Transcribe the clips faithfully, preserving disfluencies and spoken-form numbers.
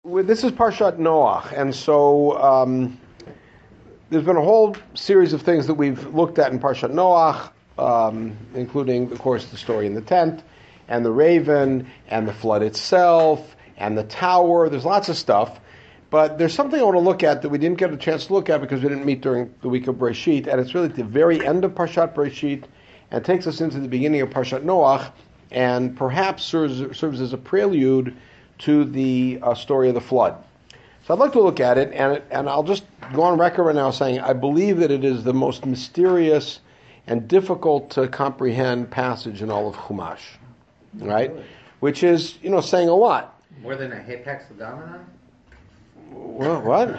Well, this is Parshat Noach, and so um, there's been a whole series of things that we've looked at in Parshat Noach, um, including, of course, the story in the tent, and the raven, and the flood itself, and the tower. There's lots of stuff, but there's something I want to look at that we didn't get a chance to look at because we didn't meet during the week of Bereshit, and it's really at the very end of Parshat Bereshit, and takes us into the beginning of Parshat Noach, and perhaps serves, serves as a prelude to the uh, story of the flood. So I'd like to look at it, and and I'll just go on record right now saying I believe that it is the most mysterious and difficult to comprehend passage in all of Chumash, right? Really? Which is, you know, saying a lot. More than a heptaxadomenon? Well, what?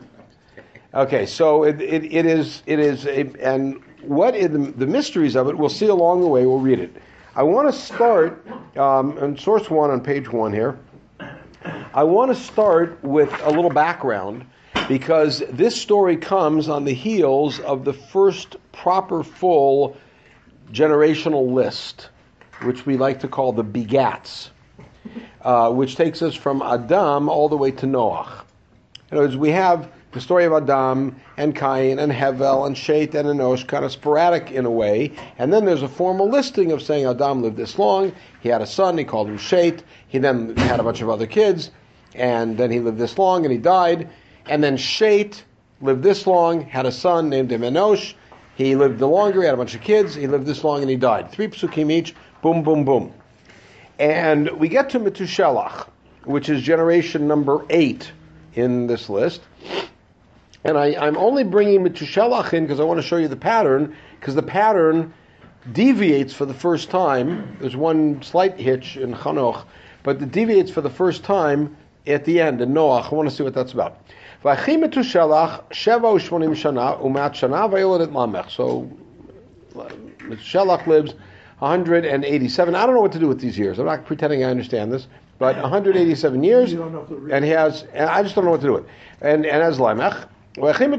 Okay, so it, it, it is, it is, a, and what is the, the mysteries of it, we'll see along the way, we'll read it. I want to start um, on source one on page one here. I want to start with a little background because this story comes on the heels of the first proper full generational list, which we like to call the begats, uh, which takes us from Adam all the way to Noach. In other words, we have the story of Adam and Cain and Hevel and Shet and Enosh kind of sporadic in a way, and then there's a formal listing of saying Adam lived this long, he had a son, he called him Shet, he then had a bunch of other kids, and then he lived this long and he died, and then Shet lived this long, had a son named him Enosh, he lived the longer, he had a bunch of kids, he lived this long and he died. Three psukim each, boom, boom, boom. And we get to Metushelach, which is generation number eight in this list. And I, I'm only bringing Metushelach in because I want to show you the pattern, because the pattern deviates for the first time. There's one slight hitch in Chanoch, but it deviates for the first time at the end in Noach. I want to see what that's about. V'achi Metushelach sheva u'shmonim shana u'mat shana v'yolad et Lamech. So Metushelach lives one hundred eighty-seven. I don't know what to do with these years. I'm not pretending I understand this, but one hundred eighty-seven years, and he has. And I just don't know what to do with. And and as Lamech. And famously,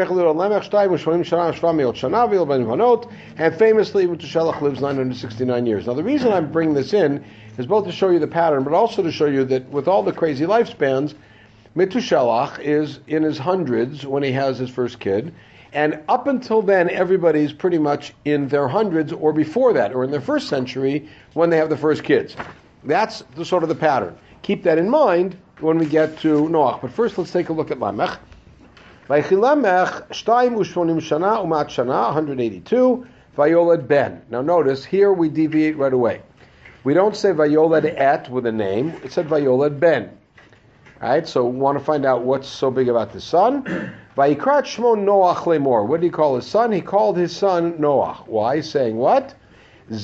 Metushelach lives nine hundred sixty-nine years. Now, the reason I'm bringing this in is both to show you the pattern, but also to show you that with all the crazy lifespans, Metushelach is in his hundreds when he has his first kid, and up until then, everybody's pretty much in their hundreds or before that, or in their first century when they have the first kids. That's the sort of the pattern. Keep that in mind when we get to Noach. But first, let's take a look at Lamech. one hundred eighty-two, Vayolad Ben. Now notice, here we deviate right away. We don't say Vayolad Et with a name, it said Vayolad Ben. Alright, so we want to find out what's so big about the son. Vayikrat Shmo Noach Lemor. What did he call his son? He called his son Noach. Why? Saying what? This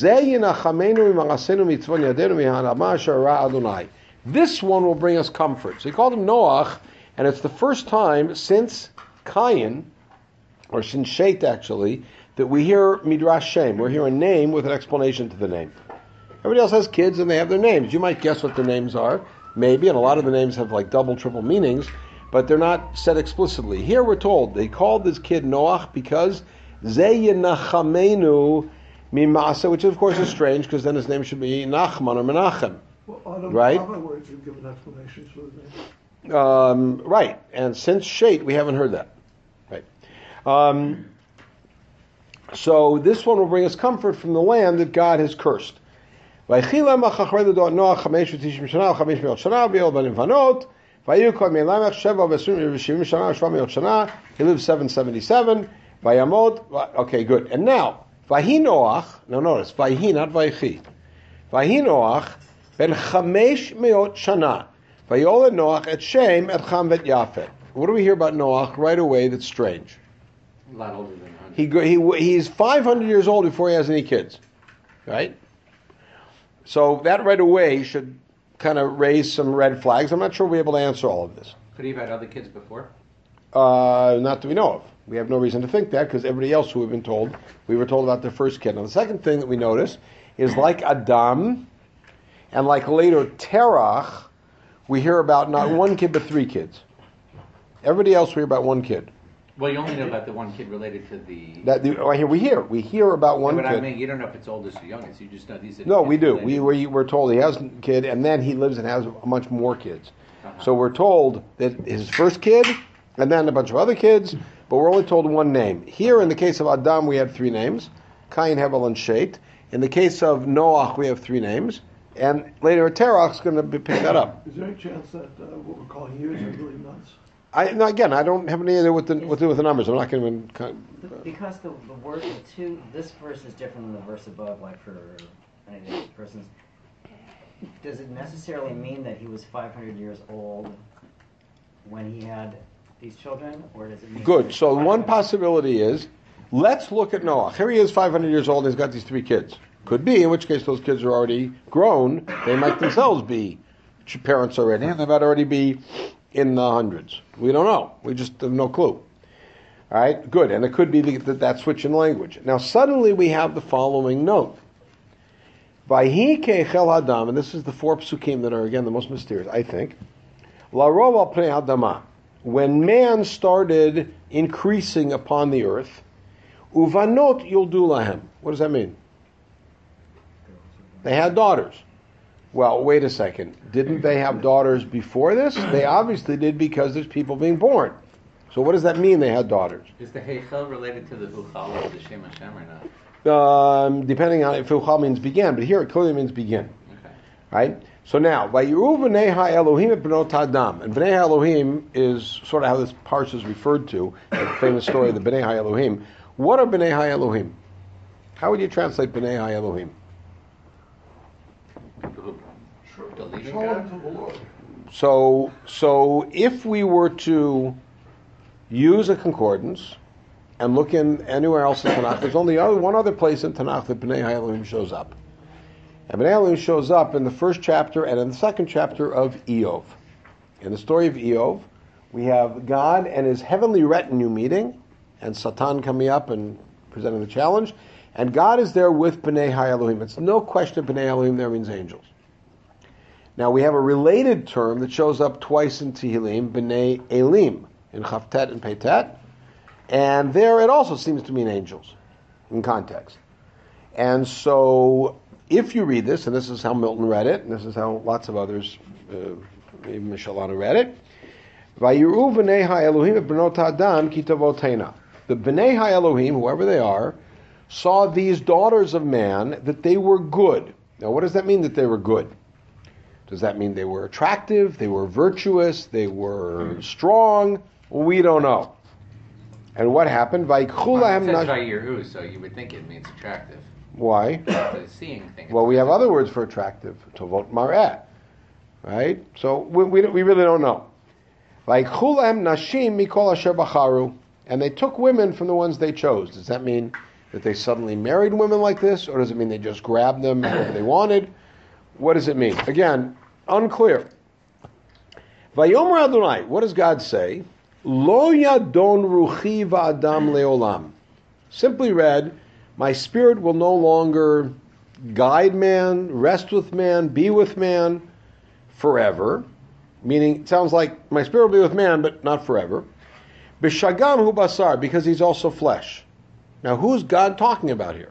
one will bring us comfort. So he called him Noach, and it's the first time since Cain, or since Shet actually, that we hear Midrash Shem. We hear a name with an explanation to the name. Everybody else has kids and they have their names. You might guess what the names are, maybe, and a lot of the names have like double, triple meanings, but they're not said explicitly. Here we're told they called this kid Noach because Ze Yenachamenu Mimasa, which of course is strange because then his name should be Nachman or Menachem. Well, on the right? common words, you've given explanations for the name. Um, right, and since Shet, we haven't heard that. Right. Um, so this one will bring us comfort from the land that God has cursed. He lived seven seventy-seven. Okay, good. And now, Vahi Noach, now notice, Vahi, not Vahi. Vahi Noach, ben chamesh meot shana. Vayolad Noach et Shem et Cham vet Yafet. What do we hear about Noach right away that's strange? A lot older than one hundred. He go, he he's five hundred years old before he has any kids, right? So that right away should kind of raise some red flags. I'm not sure we'll be able to answer all of this. Could he have had other kids before? Uh, not that we know of. We have no reason to think that because everybody else who we've been told, we were told about their first kid. Now the second thing that we notice is like Adam and like later Terach, we hear about not one kid but three kids. Everybody else we hear about one kid. Well, you only know about the one kid related to the... That the, oh, here we hear. We hear about one no, but kid. I mean, you don't know if it's oldest or youngest. You just know these are... No, we do. related. We, we, we're told he has a kid, and then he lives and has a bunch more kids. Uh-huh. So we're told that his first kid, and then a bunch of other kids, but we're only told one name. Here, in the case of Adam, we have three names: Cain, Hevel, and Shet. In the case of Noach, we have three names, and later Terach is going to be pick that up. Is there any chance that uh, what we're calling years are really months? I now, again, I don't have any idea what the what to do with the numbers. I'm not going to even. Con- Because the, the word, the two, this verse is different than the verse above, like for any of these persons. Does it necessarily mean that he was five hundred years old when he had these children, or does it mean... Good. So one possibility is, let's look at Noah. Here he is, five hundred years old, and he's got these three kids. Could be, in which case those kids are already grown. They might themselves be parents already, and they might already be in the hundreds. We don't know. We just have no clue. All right, good. And it could be that, that switch in language. Now, suddenly we have the following note. Vayhi ke'echel Adam, and this is the four psukim that are, again, the most mysterious, I think. Larov al pnei Adama. When man started increasing upon the earth, uvanot yuldu lahem. What does that mean? They had daughters. Well, wait a second. Didn't they have daughters before this? They obviously did because there's people being born. So what does that mean they had daughters? Is the Heichel related to the Huchal of the Shem Hashem or not? Um, depending on if Huchal means began, but here it clearly means begin. Okay. Right? So now, Vayiru b'nei ha-Elohim et b'not Adam. And b'nei ha-Elohim is sort of how this parsha is referred to, the famous story of the b'nei ha-Elohim. What are b'nei ha-Elohim? How would you translate b'nei ha-Elohim? Believing Shalom God? to the Lord. So, so if we were to use a concordance and look in anywhere else in Tanakh, there's only other, one other place in Tanakh that B'nai HaElohim shows up. And B'nai HaElohim shows up in the first chapter and in the second chapter of Eov. In the story of Eov, we have God and his heavenly retinue meeting, and Satan coming up and presenting the challenge, and God is there with B'nai HaElohim. It's no question B'nai HaElohim there means angels. Now we have a related term that shows up twice in Tehillim, B'nai Elim, in Chavtet and Peitet, and there it also seems to mean angels, in context. And so, if you read this, and this is how Milton read it, and this is how lots of others, uh, even Mishalana read it, Vayiru B'nai HaElohim et B'not Adam ki tavotena. The B'nai HaElohim, whoever they are, saw these daughters of man, that they were good. Now what does that mean that they were good? Does that mean they were attractive, they were virtuous, they were strong? We don't know. And what happened? Well, it Vaikhulahem says nash- Vayiru, so you would think it means attractive. Why? The seeing thing. Well, we have other words for attractive. Tovot mar'eh. Right? So we, we, we really don't know. Vaikhulahem nashim mikol asher bacharu. And they took women from the ones they chose. Does that mean that they suddenly married women like this? Or does it mean they just grabbed them whoever they wanted? What does it mean? Again, unclear. Vayomer Adonai, what does God say? Lo yadon ruchi va'adam leolam. Simply read, my spirit will no longer guide man, rest with man, be with man forever. Meaning, it sounds like my spirit will be with man, but not forever. B'shagam hu basar, because he's also flesh. Now, who's God talking about here?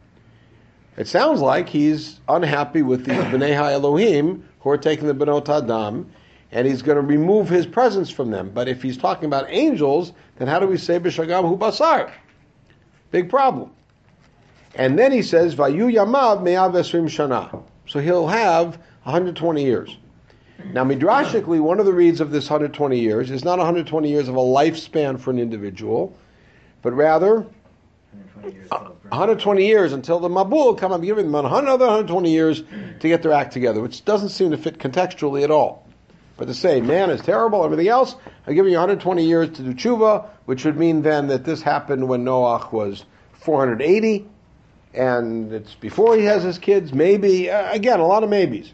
It sounds like he's unhappy with these B'nai HaElohim who are taking the B'not Adam, and he's going to remove his presence from them. But if he's talking about angels, then how do we say B'shagam hu basar? Big problem. And then he says, Vayu yamav me'av esrim shana. So he'll have one hundred twenty years. Now, midrashically, one of the reads of this one hundred twenty years is not one hundred twenty years of a lifespan for an individual, but rather one hundred twenty years until the Mabul come up, giving them another one hundred twenty years to get their act together, which doesn't seem to fit contextually at all. But to say, man is terrible, everything else, I'm giving you one hundred twenty years to do tshuva, which would mean then that this happened when Noach was four hundred eighty, and it's before he has his kids, maybe, uh, again, a lot of maybes.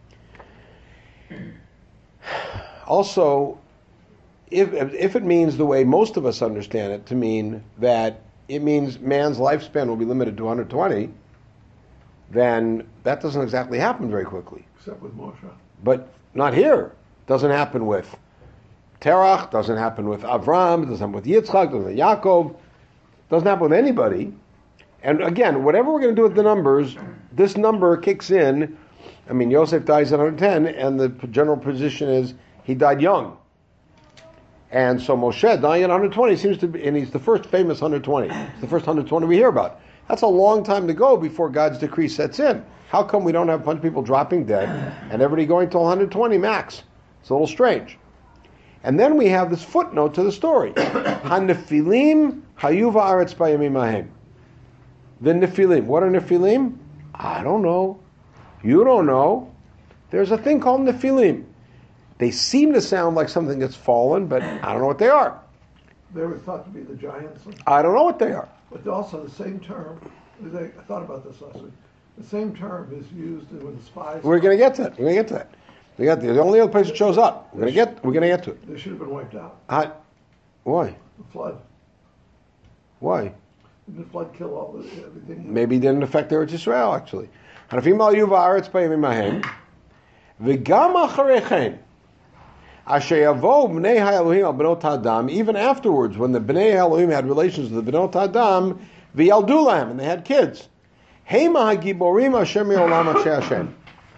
Also, if if it means the way most of us understand it to mean that it means man's lifespan will be limited to one hundred twenty, then that doesn't exactly happen very quickly. Except with Moshe. But not here. Doesn't happen with Terach, doesn't happen with Avram, doesn't happen with Yitzchak, doesn't with Yaakov, doesn't happen with anybody. And again, whatever we're going to do with the numbers, this number kicks in. I mean, Yosef dies at one hundred ten, and the general position is he died young. And so Moshe dying at one hundred twenty seems to be, and he's the first famous one hundred twenty. It's the first one hundred twenty we hear about. That's a long time to go before God's decree sets in. How come we don't have a bunch of people dropping dead and everybody going till one hundred twenty max? It's a little strange. And then we have this footnote to the story. HaNefilim hayu va'aretz bayamim hahem. The Nephilim. What are Nephilim? I don't know. You don't know. There's a thing called Nephilim. They seem to sound like something that's fallen, but I don't know what they are. They were thought to be the giants. I don't know what they are. But also the same term, they, I thought about this last week, the same term is used when the spies... We're going to get to that. We're going to get to that. We got the, the only other place it shows up. We're going to get. We're going to get to it. They should have been wiped out. Uh, why? The flood. Why? Didn't the flood kill all the everything? Maybe it didn't affect Eretz Yisrael actually. Hanafim al yuva aretz bayimim mahem, v'gam acharechen, asher yavo bnei ha'elohim al benot hadam. Even afterwards, when the bnei ha'elohim had relations with the benot hadam, v'yaldu lahem, and they had kids. Hema hagiborim asher me'olam asher Hashem.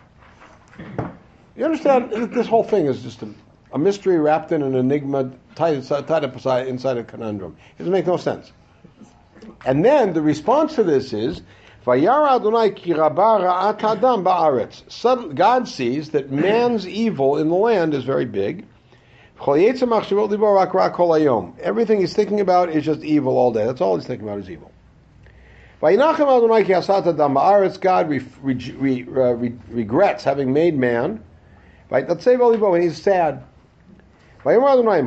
You understand? This whole thing is just a, a mystery wrapped in an enigma, tied, tied up inside, inside a conundrum. It doesn't make no sense. And then the response to this is, "Vayara Adonai ki rabba ra'at adam ba'aretz." God sees that man's evil in the land is very big. Everything he's thinking about is just evil all day. That's all he's thinking about is evil. Vayinachem Adonai ki asat adam ba'aretz. God re, re, re, re, regrets having made man. Right? Let's say and he's sad. I'm going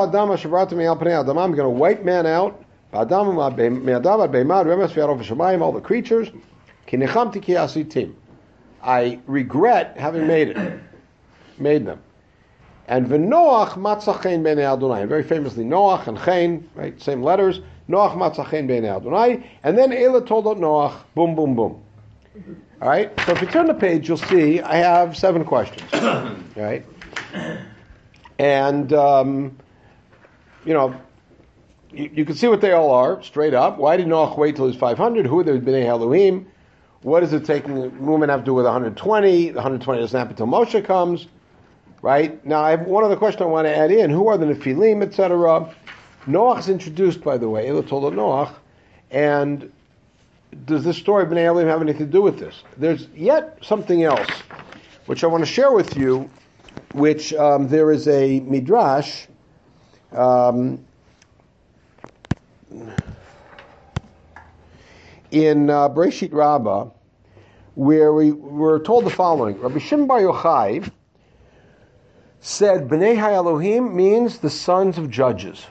to wipe man out. All the creatures. I regret having made it. Made them. And V'Noach matzah chen b'nei Adonai. And very famously, Noach and Chen, right? Same letters. Noach matzah chen b'nei Adonai. And then Eila told Noach, boom, boom, boom. All right. So if you turn the page, you'll see I have seven questions. All right. And um, you know, you, you can see what they all are straight up. Why did Noach wait till he was five hundred? Who are the Bnei Elohim? What is it taking? The movement have to do with one hundred twenty? The one hundred twenty doesn't happen until Moshe comes. Right. Now I have one other question I want to add in. Who are the Nephilim, et cetera? Noach is introduced, by the way. Elah told Noach, and does this story of Bnei Elohim have anything to do with this? There's yet something else, which I want to share with you, which um, there is a midrash um, in uh, Breshit Rabbah, where we were told the following. Rabbi Shimon Bar Yochai said, Bnei HaElohim means the sons of judges.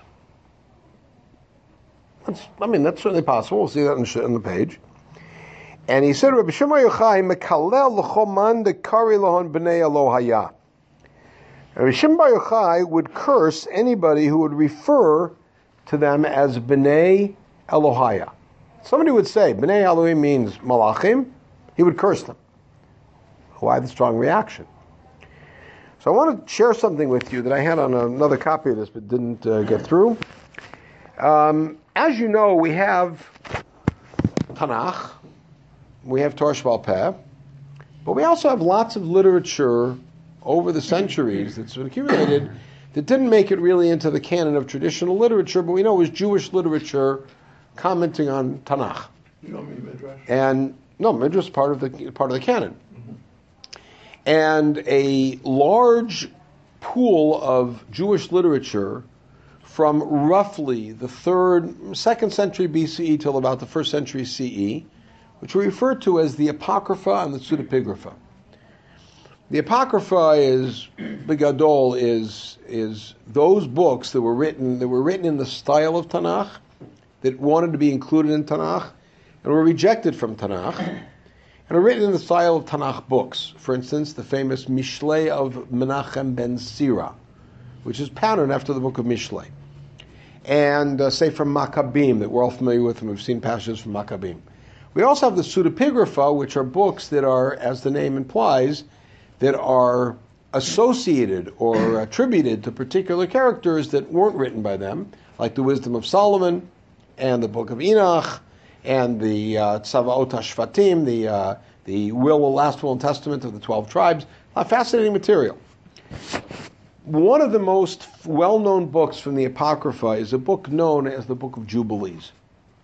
That's, I mean, that's certainly possible. We'll see that on the, on the page. And he said, Rabbi Shimon Yochai, Mekalel l'choman dekari lohon b'nei Elohaya. Rabbi Shimon Bar Yochai would curse anybody who would refer to them as b'nei Elohaya. Somebody would say, b'nei Elohim means malachim. He would curse them. Why the strong reaction? So I want to share something with you that I had on another copy of this but didn't uh, get through. Um, as you know, we have Tanakh, we have Torah Sheba'al Peh, but we also have lots of literature over the centuries that's been accumulated that didn't make it really into the canon of traditional literature, but we know it was Jewish literature commenting on Tanakh. You don't mean Midrash? And no, Midrash is part of the part of the canon. Mm-hmm. And a large pool of Jewish literature from roughly the third, second century B C E till about the first century C E, which we refer to as the Apocrypha and the Pseudepigrapha. The Apocrypha is, Bigadol, is is those books that were written that were written in the style of Tanakh, that wanted to be included in Tanakh, and were rejected from Tanakh, and are written in the style of Tanakh books. For instance, the famous Mishlei of Menachem ben Sira, which is patterned after the book of Mishlei. And uh, say from Maccabim, that we're all familiar with, and we've seen passages from Maccabim. We also have the Pseudepigrapha, which are books that are, as the name implies, that are associated or attributed to particular characters that weren't written by them, like the Wisdom of Solomon, and the Book of Enoch, and the uh, Tzavaot HaShvatim, the uh, the will, last will and testament of the twelve tribes. Uh, fascinating material. one of the most well-known books from the Apocrypha is a book known as the Book of Jubilees.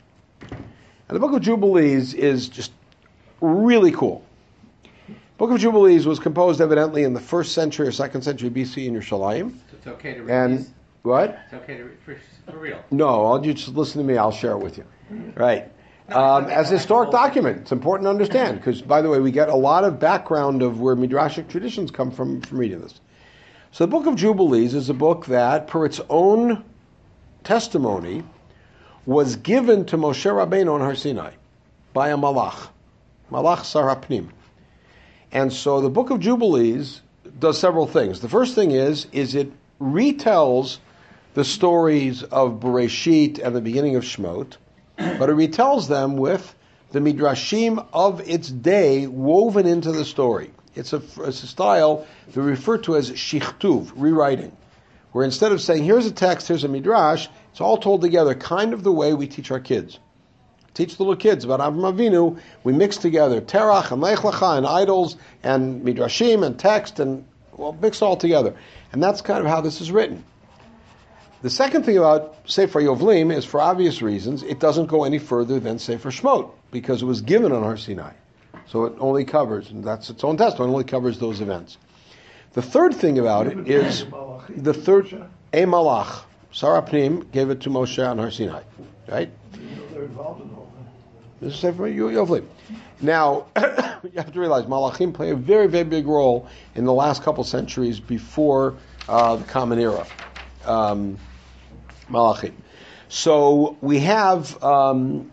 And the Book of Jubilees is just really cool. Book of Jubilees was composed evidently in the first century or second century B C in Yerushalayim. So it's okay to read And these? what? It's okay to read for, for real. No, I'll you just listen to me. I'll share it with you. Right. Um, as a historic document, it's important to understand because, by the way, we get a lot of background of where midrashic traditions come from from reading this. So the Book of Jubilees is a book that, per its own testimony, was given to Moshe Rabbeinu on Har Sinai by a malach, malach Sar HaPnim. And so the Book of Jubilees does several things. The first thing is, is it retells the stories of Bereshit and the beginning of Shemot, but it retells them with the midrashim of its day woven into the story. It's a, it's a style they refer to as shichtuv, rewriting, where instead of saying, here's a text, here's a midrash, it's all told together, kind of the way we teach our kids. Teach little kids about Avraham Avinu. We mix together terach and lech lecha and idols and midrashim and text and well, mix it all together. And that's kind of how this is written. The second thing about Sefer Yovlim is, for obvious reasons, it doesn't go any further than Sefer Shemot because it was given on Har Sinai. So it only covers, and that's its own testimony, only covers those events. The third thing about it is the third, a malach, Sar HaPnim gave it to Moshe on Har Sinai, right? They're involved in the whole thing. This is Sefer Yovlim. Now, you have to realize Malachim play a very, very big role in the last couple centuries before uh, the Common Era. Um, Malachim. So we have um,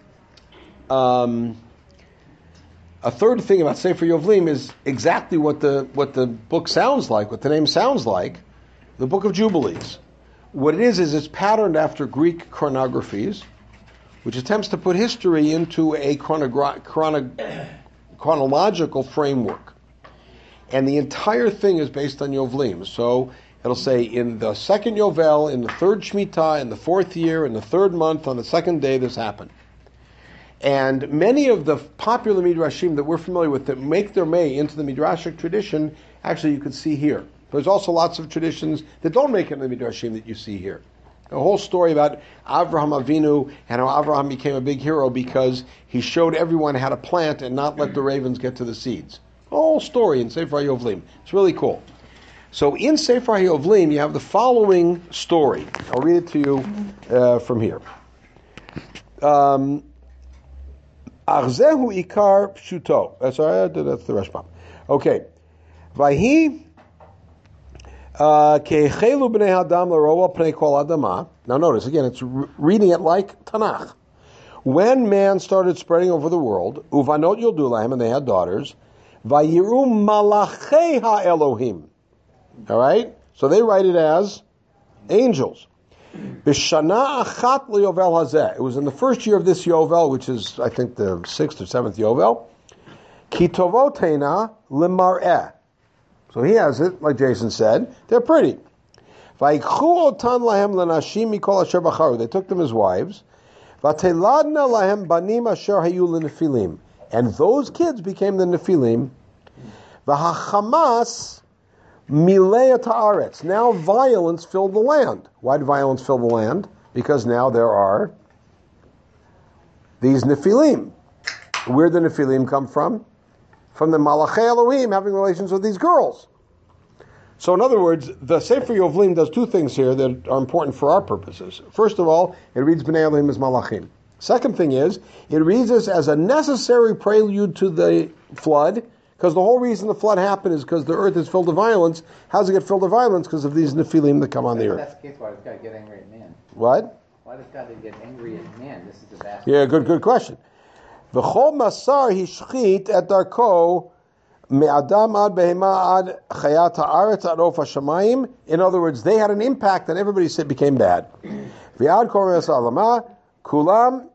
um, a third thing about Sefer Yovlim is exactly what the what the book sounds like, what the name sounds like, the Book of Jubilees. What it is is it's patterned after Greek chronographies, which attempts to put history into a chronogra- chrono- chronological framework. And the entire thing is based on Yovlim. So it'll say in the second Yovel, in the third Shemitah, in the fourth year, in the third month, on the second day, this happened. And many of the popular midrashim that we're familiar with that make their way into the midrashic tradition, actually you can see here. There's also lots of traditions that don't make it in the midrashim that you see here. A whole story about Avraham Avinu and how Avraham became a big hero because he showed everyone how to plant and not let the ravens get to the seeds. A whole story in Sefer Yovlim. It's really cool. So in Sefer Yovlim, you have the following story. I'll read it to you uh, from here. Um, Achzehu ikar pshuto. That's all right. That's the Rashbam. Okay. Vahi. Now notice, again, it's re- reading it like Tanakh. When man started spreading over the world, uvanot yoldu and they had daughters, vayiru malachei ha'elohim. All right? So they write it as angels. B'shana achat liyovel hazeh. It was in the first year of this Yovel, which is, I think, the sixth or seventh Yovel. Ki tovotena lemar'eh. So he has it, like Jason said. They're pretty. They took them as wives. And those kids became the Nephilim. Now violence filled the land. Why did violence fill the land? Because now there are these Nephilim. Where did the Nephilim come from? From the Malachei Elohim having relations with these girls. So in other words, the Sefer Yovlim does two things here that are important for our purposes. First of all, it reads Bnei Elohim as Malachim. Second thing is, it reads this as a necessary prelude to the flood, because the whole reason the flood happened is because the earth is filled with violence. How does it get filled with violence? Because of these Nephilim that come on the If earth. that's the case, why does God get angry at man? What? Why does God get angry at man? This is the vast. Yeah, good, good question. V'chol masar hishchit et darko me'adam ad behema ad chayat ha'aretz ad of hashamayim. In other words, they had an impact and everybody said became bad. V'ad kol me'asalama kulam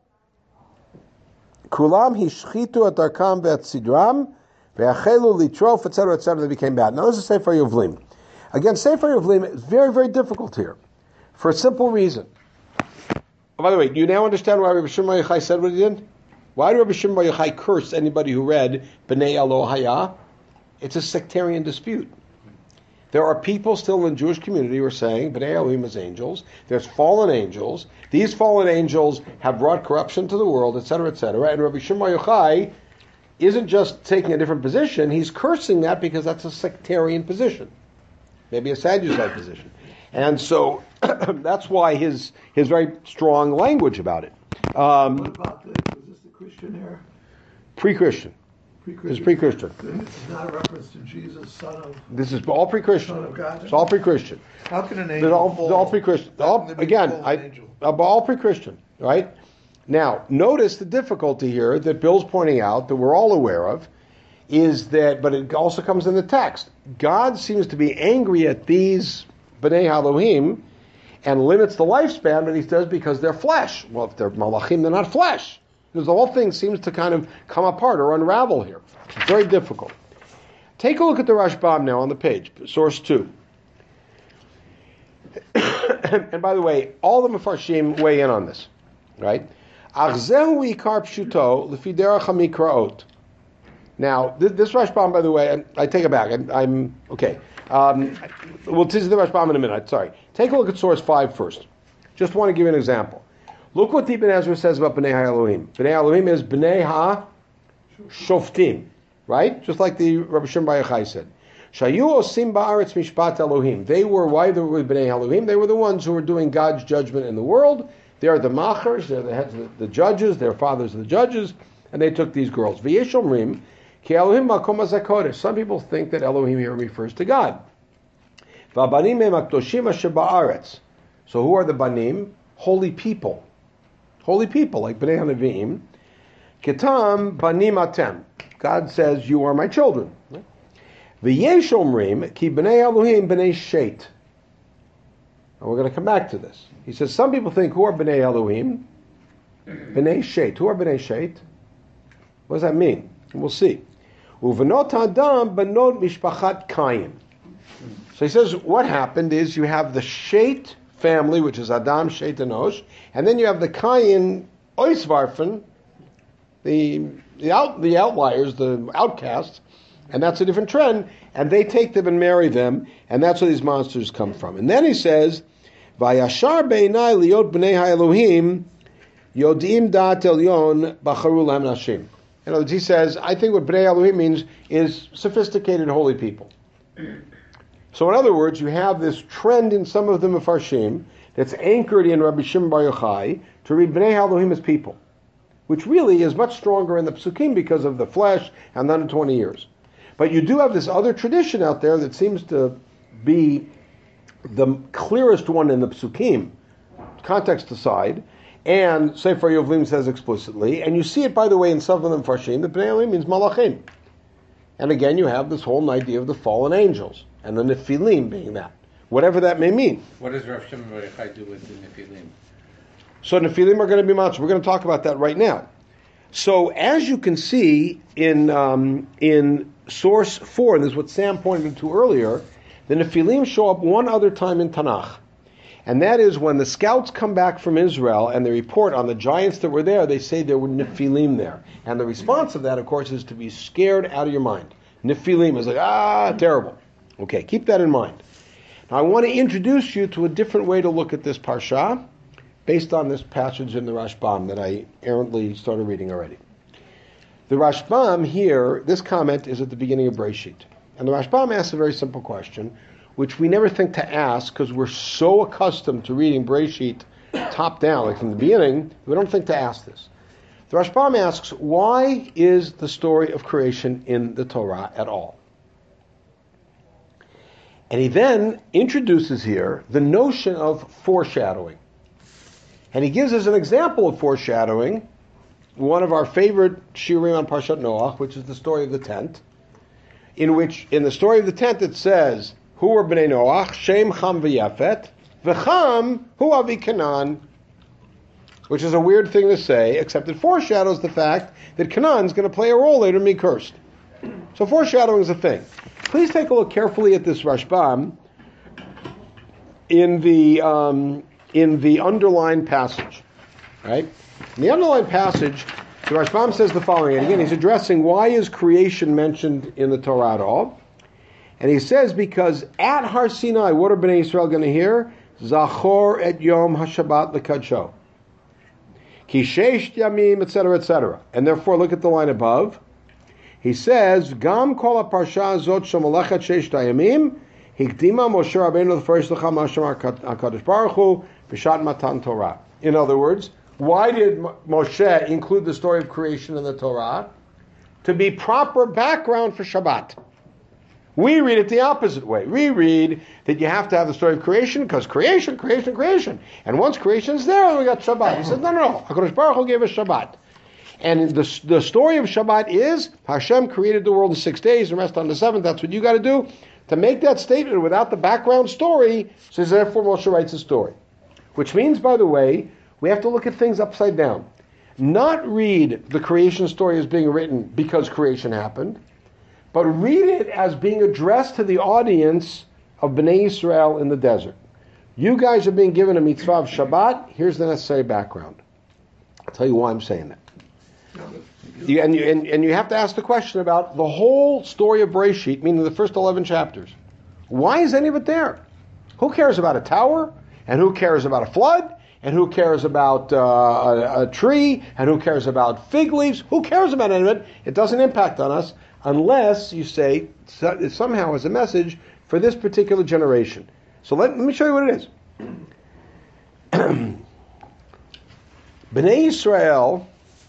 kulam hishchitu et darkam ve'et sidram ve'achelu litrof et cetera et cetera. They became bad. Now this is Sefer Yovlim. Again, Sefer Yovlim is very very difficult here for a simple reason. Oh, by the way, do you now understand why Rabbi Shimon Yochai said what he did? Why did Rabbi Shimon Yochai curse anybody who read Bnei Elohaya? It's a sectarian dispute. There are people still in the Jewish community who are saying B'nai Elohim is angels. There's fallen angels. These fallen angels have brought corruption to the world, et cetera, et cetera. And Rabbi Shimon Bar Yochai isn't just taking a different position, he's cursing that because that's a sectarian position. Maybe a Sadducite position. And so that's why his his very strong language about it. Um, What about the, was this the Christian era? pre-Christian. Pre-Christian? It's pre-Christian. Then It's not a reference to Jesus, son of, This is all pre-Christian. son of God. It's all pre-Christian. How can an They're angel all, fall? they're all pre-Christian. How All, can there be a again, fallen I, angel? uh, all pre-Christian, right? Now, notice the difficulty here that Bill's pointing out that we're all aware of is that, but it also comes in the text. God seems to be angry at these B'nai Elohim and limits the lifespan, but he does because they're flesh. Well, if they're malachim, they're not flesh. Because the whole thing seems to kind of come apart or unravel here. It's very difficult. Take a look at the Rashbam now on the page, source two. And by the way, all the Mefarshim weigh in on this, right? Achzehu ikar pshuto lefi derech hamikraot. Now, this, this Rashbam, by the way, I, I take it back. I'm, I'm okay. Um, we'll teach the Rashbam in a minute. Sorry. Take a look at source five first. Just want to give you an example. Look what Ibn Ezra says about B'nai Elohim. B'nai Elohim is B'nai Ha Shoftim, right? Just like the Rabbi Shimon Bar Yochai said. Shayu osim ba'aretz mishpat Elohim. They were, why they were B'nai Elohim? They were the ones who were doing God's judgment in the world. They are the machers, they're the heads of the, the judges, they're fathers of the judges, and they took these girls. V'yesh omrim ki Elohim makom hazakodesh. Some people think that Elohim here refers to God. V'abanim hem hakdoshim asher ba'aretz. So who are the banim? Holy people. Holy people, like B'nai HaNevi'im. Ketam banim atem. God says, you are my children. V'yesh omrim ki B'nai Elohim B'nai Shet. And we're going to come back to this. He says, some people think, who are B'nai Elohim? B'nai Shet. Who are B'nai Shet? What does that mean? And we'll see. Uvenot Adam Benot Mishpachat Kayin. So he says, what happened is you have the Shet family, which is Adam, Shet, Enosh, and then you have the Kayin Oisvarfen, the the out the outliers, the outcasts, and that's a different trend, and they take them and marry them, and that's where these monsters come from. And then he says, Vayashar beinai liot b'nei ha'elohim yodim da'at elyon bacharu lahem nashim. In other words, he says, I think what b'nei Elohim means is sophisticated holy people. So in other words, you have this trend in some of the Mefarshim that's anchored in Rabbi Shimon Bar Yochai to read b'nei Elohim as people, which really is much stronger in the Psukim because of the flesh and the one hundred twenty years. But you do have this other tradition out there that seems to be the clearest one in the Psukim, context aside, and Sefer Yovlim says explicitly, and you see it, by the way, in some of the Mefarshim, that B'nai Elohim means Malachim. And again, you have this whole idea of the fallen angels, and the Nephilim being that, whatever that may mean. What does Rav Shimon Bar Yochai do with the Nephilim? So Nephilim are going to be monsters. We're going to talk about that right now. So as you can see in um, in source four, and this is what Sam pointed to earlier, the Nephilim show up one other time in Tanakh. And that is when the scouts come back from Israel and they report on the giants that were there, they say there were Nephilim there. And the response of that, of course, is to be scared out of your mind. Nephilim is like, ah, terrible. Okay, keep that in mind. Now I want to introduce you to a different way to look at this parsha, based on this passage in the Rashbam that I errantly started reading already. The Rashbam here, this comment is at the beginning of Breshit. And the Rashbam asks a very simple question, which we never think to ask because we're so accustomed to reading Breshit top down, like from the beginning, we don't think to ask this. The Rashbam asks, why is the story of creation in the Torah at all? And he then introduces here the notion of foreshadowing. And he gives us an example of foreshadowing, one of our favorite shiurim on Parshat Noach, which is the story of the tent, in which, in the story of the tent, it says, who were Bnei Noach? Shem, Cham, v'Yafet. V'Cham, hu avi Canaan. Which is a weird thing to say, except it foreshadows the fact that Canaan is going to play a role later and be cursed. So foreshadowing is a thing. Please take a look carefully at this Rashbam in the um, in the underlined passage. Right? In the underlined passage, the Rashbam says the following, and again, he's addressing why is creation mentioned in the Torah at all. And he says, because at Har Sinai, what are Bnei Israel going to hear? Zachor et Yom HaShabbat l'kadsho. Ki sheish yamim, et cetera, et cetera. And therefore, look at the line above. He says, Gam kol ha-parsha zot shemalachet sheish yamim, hikdima Moshe Rabbeinu l'farish l'cha ma'ashem HaKadosh Baruch Hu b'shat matan Torah. In other words, why did Moshe include the story of creation in the Torah? To be proper background for Shabbat. We read it the opposite way. We read that you have to have the story of creation because creation, creation, creation. And once creation is there, we got Shabbat. He says, no, no, no. HaKadosh Baruch Hu gave us Shabbat. And the, the story of Shabbat is Hashem created the world in six days and rest on the seventh. That's what you got to do. To make that statement without the background story, says therefore Moshe writes a story. Which means, by the way, we have to look at things upside down. Not read the creation story as being written because creation happened, but read it as being addressed to the audience of Bnei Israel in the desert. You guys are being given a mitzvah of Shabbat. Here's the necessary background. I'll tell you why I'm saying that. You, and, you, and, and you have to ask the question about the whole story of Bereshit, meaning the first eleven chapters. Why is any of it there? Who cares about a tower? And who cares about a flood? And who cares about uh, a, a tree? And who cares about fig leaves? Who cares about any of it? It doesn't impact on us unless you say so, somehow as a message for this particular generation. So let, let me show you what it is. Bnei Israel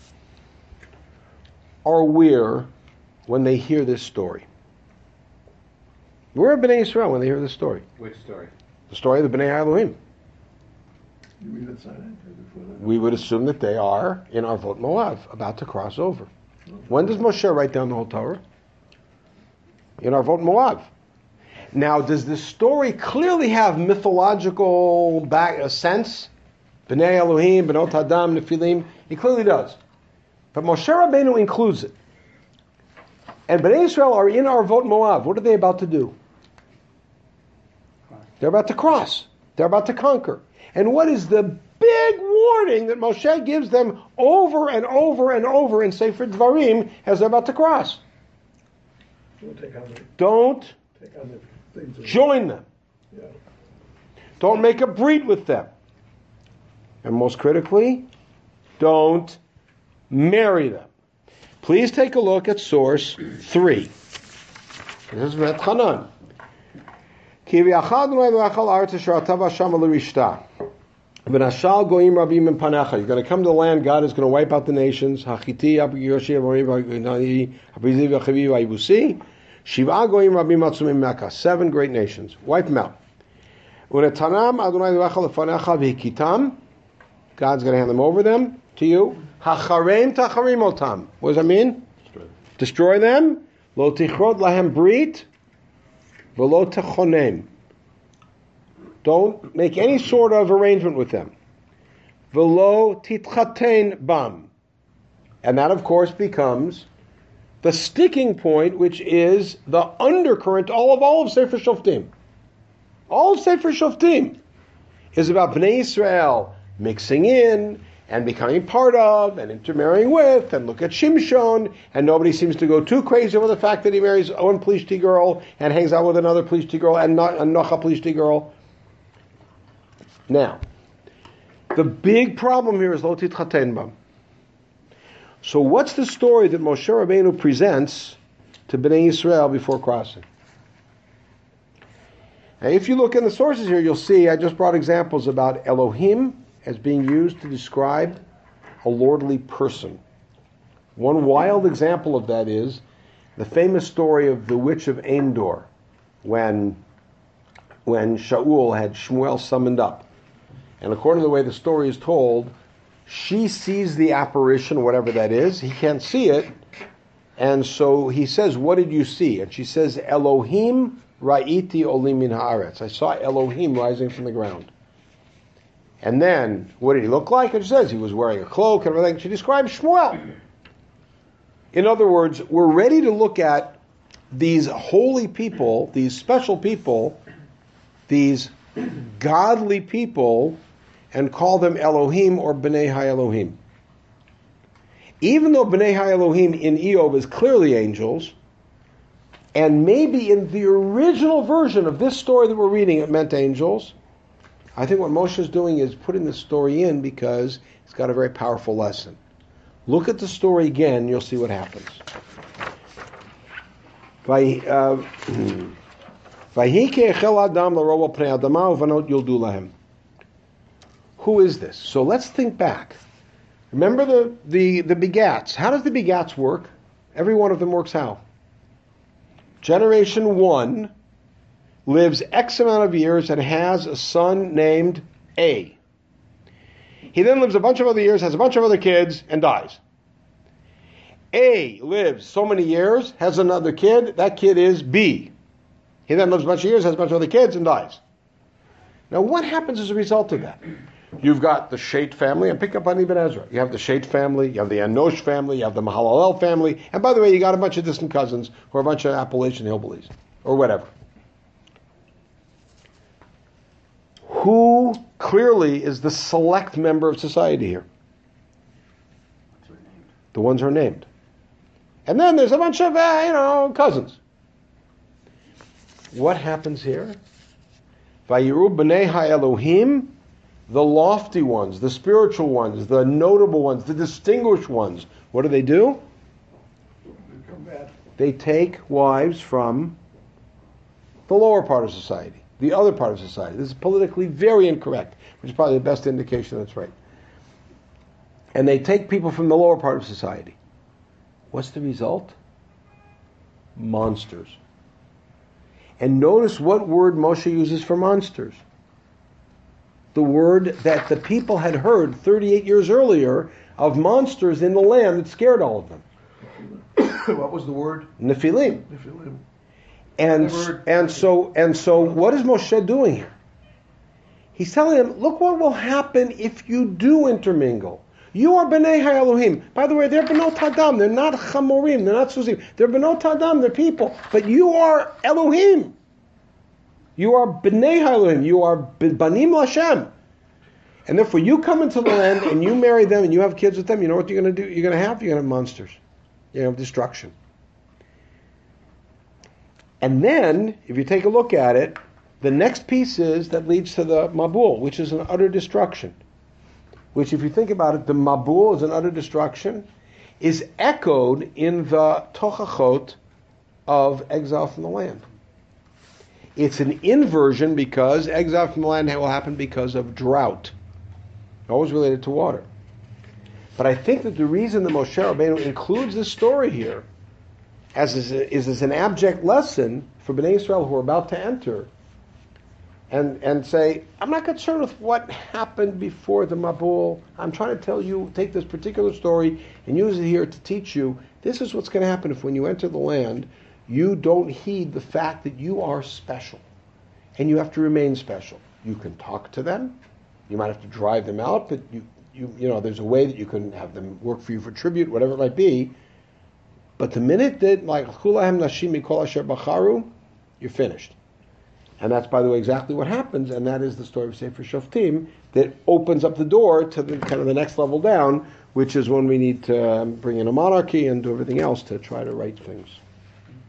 are where when they hear this story. Where are Bnei Israel when they hear this story? Which story? The story of the Bnei Elohim. You read it silent before that? We would assume that they are in Arvot Moav, about to cross over. When does Moshe write down the whole Torah? In Arvot Moav. Now, does this story clearly have mythological back, a sense? Bnei Elohim, Benot Adam, Nephilim? It clearly does. But Moshe Rabbeinu includes it. And Bnei Israel are in Arvot Moav. What are they about to do? They're about to cross. They're about to conquer. And what is the big warning that Moshe gives them over and over and over in Sefer Dvarim as they're about to cross? Don't take on the, Don't take on the things. that- join them. Yeah. Don't make a breed with them. And most critically, don't marry them. Please take a look at source three. This is Met Hanan. Ki v'achad Adonai v'achal ha'aretz asher atav Hashem l'rishta. V'nashal goyim rabim min panecha. You're going to come to the land. God is going to wipe out the nations. Hachiti, Yoshi, Abrizi, V'chavi, V'yibusi. Shiva goyim rabim atzumim Mecca. Seven great nations. Wipe them out. Unetanam Adonai v'achal l'fanecha v'hikitam. God's going to hand them over them to you. Hacharem tacharim otam. What does that mean? Destroy, Destroy them. Lo tichrod lahem brit. V'lo techonem. Don't make any sort of arrangement with them. V'lo titchaten bam. And that, of course, becomes the sticking point, which is the undercurrent all of all of Sefer Shoftim. All of Sefer Shoftim is about Bnei Israel mixing in and becoming part of and intermarrying with, and look at Shimshon, and nobody seems to go too crazy over the fact that he marries one Plishti girl and hangs out with another Plishti girl and not a Nocha Plishti girl. Now, the big problem here is Lo Titchaten Bam. So what's the story that Moshe Rabbeinu presents to Bnei Israel before crossing? Now, if you look in the sources here, you'll see I just brought examples about Elohim as being used to describe a lordly person. One wild example of that is the famous story of the witch of Endor, when, when Shaul had Shmuel summoned up. And according to the way the story is told, she sees the apparition, whatever that is. He can't see it. And so he says, what did you see? And she says, Elohim ra'iti olim min haaretz. I saw Elohim rising from the ground. And then, what did he look like? And she says he was wearing a cloak and everything. She describes Shmuel. In other words, we're ready to look at these holy people, these special people, these godly people, and call them Elohim or Bnei HaElohim. Even though Bnei HaElohim in Eov is clearly angels, And maybe in the original version of this story that we're reading, it meant angels. I think what Moshe is doing is putting the story in because it's got a very powerful lesson. Look at the story again, you'll see what happens. Vay- uh, Vayike echel adam l'robo pnei adama uvanot yuldu lahem. Who is this? So let's think back. Remember the, the, the begats. How does the begats work? Every one of them works how? Generation one lives X amount of years and has a son named A. He then lives a bunch of other years, has a bunch of other kids, and dies. A lives so many years, has another kid, that kid is B. He then lives a bunch of years, has a bunch of other kids, and dies. Now what happens as a result of that? You've got the Sheit family, and pick up on Ibn Ezra. You have the Sheit family, you have the Enosh family, you have the Mahalalel family, and by the way, you got a bunch of distant cousins who are a bunch of Appalachian hillbillies, or whatever. Who clearly is the select member of society here? The ones who are named. And then there's a bunch of, uh, you know, cousins. What happens here? Vayiru b'nei ha-Elohim, the lofty ones, the spiritual ones, the notable ones, the distinguished ones. What do they do? They take wives from the lower part of society, the other part of society. This is politically very incorrect, which is probably the best indication that's right. And they take people from the lower part of society. What's the result? Monsters. And notice what word Moshe uses for monsters. The word that the people had heard thirty-eight years earlier of monsters in the land that scared all of them. What was the word? Nephilim. Nephilim. And, Never- and so and so what is Moshe doing here? He's telling them, look what will happen if you do intermingle. You are B'nai HaElohim. By the way, they're Benot Adam. They're not Chamorim. They're not Suzim. They're Benot Adam. They're people. But you are Elohim. You are B'nai HaElohim. You are Banim Lashem. And therefore, you come into the land and you marry them and you have kids with them. You know what you're going to do? You're going to have? You're going to have monsters. You're going to have destruction. And then, if you take a look at it, the next piece is that leads to the Mabul, which is an utter destruction. Which, if you think about it, the Mabul is an utter destruction, is echoed in the Tochachot of exile from the land. It's an inversion because exile from the land will happen because of drought. Always related to water. But I think that the reason that Moshe Rabbeinu includes this story here as is, is as an abject lesson for Bnei Israel who are about to enter and, and say, I'm not concerned with what happened before the Mabul. I'm trying to tell you, take this particular story and use it here to teach you, this is what's going to happen if when you enter the land, you don't heed the fact that you are special. And you have to remain special. You can talk to them. You might have to drive them out, but you, you, you know, there's a way that you can have them work for you for tribute, whatever it might be. But the minute that, like, Chulahem Nashim Mikol Asher Bacharu, you're finished. And that's, by the way, exactly what happens, and that is the story of Sefer Shoftim that opens up the door to the kind of the next level down, which is when we need to um, bring in a monarchy and do everything else to try to right things.